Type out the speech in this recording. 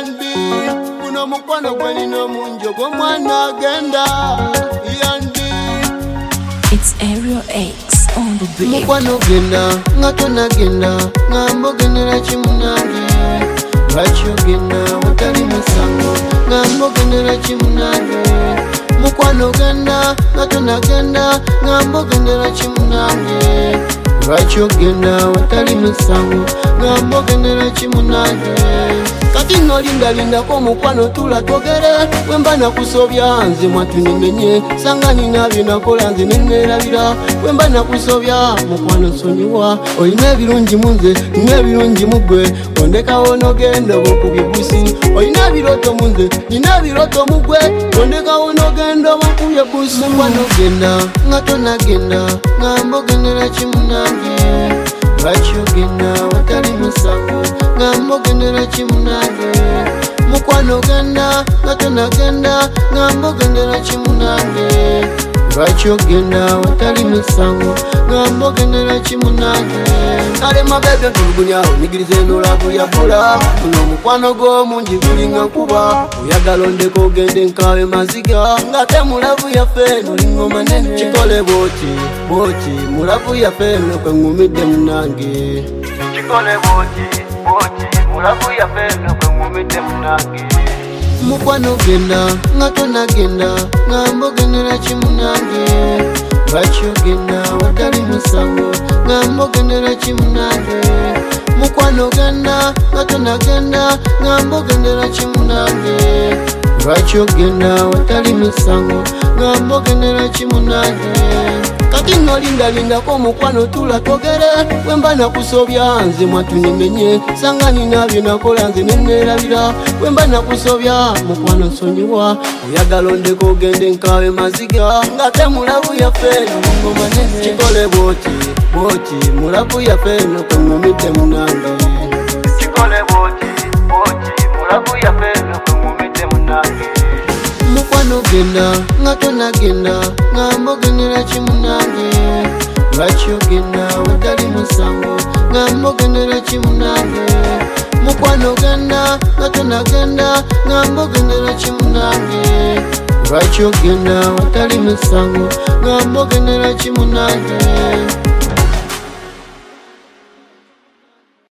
Yandi Uno mukwano gwani no munjo Gwa mwana agenda Yandi It's Aerial X on the beat. Mukwano genda, ngatona genda Ngambo genera chimunange Bacho genda, watali musango Ngambo genera chimunange Mukwano genda, ngatona genda Ngambo genera chimunange Bacho genda, watali musango Ngambo genera chimunange Kati nolinda linda ko mukwano tula togere Wemba na kusobya nze mwatu nimenye Sangani nabyo nakola nze nenerabira Wemba na kusobya mukwano sonyiwa Oyina ebirungi munze nebirungi mugwe Ondeka onogenda bokubibusi Oyina biroto munze nina biroto mugwe Ondeka onogenda bokubibusi Mukwano genda ngatona genda Ngambo gendera chimunange Bacho genda watali musango Ngambo gendera chimunange Mukwano genda ngatona genda Ngambo gendera chimunange Bacho genda watali musango Ngambo gendera chimunange Nale mabebe ntulugunya nigirize nolabu ya bula Uno mukwano go mungi gulinga kuba Uyagalondeko gende nkawe maziga Ngate mulavu ya feno lingoma nene Chikole boti mulavu ya feno kwe ngumide munange Chikole boti mulavu ya feno kwe ngumide munange Mukwano genda, ngatona genda Ngambo gendera chimunange Bacho genda, watali musango Ngambo gendera chimunange Mukwano genda, ngatona genda Ngambo gendera chimunange Bacho genda, watali musango Ngambo gendera chimunange Kati nolinda linda ko mukwano tula togere Wemba na kusobya nze mwatu nimenye Sangani nabyo nakola nze nenerabira Wemba na kusobya mukwano sonyiwa Uyagalondeko gende nkawe maziga Ngate mulavu ya feno ngoma nene Chikole boti mulavu ya feno kwe ngumide munange Chikole boti mulavu ya feno kwe ngumide munange Mukwano genda, ngatona genda Ngambo gendera chimunange Bacho genda, watali musango Ngambo gendera chimunange Mukwano genda, ngatona genda Ngambo gendera chimunange Bacho genda, watali musango Ngambo gendera chimunange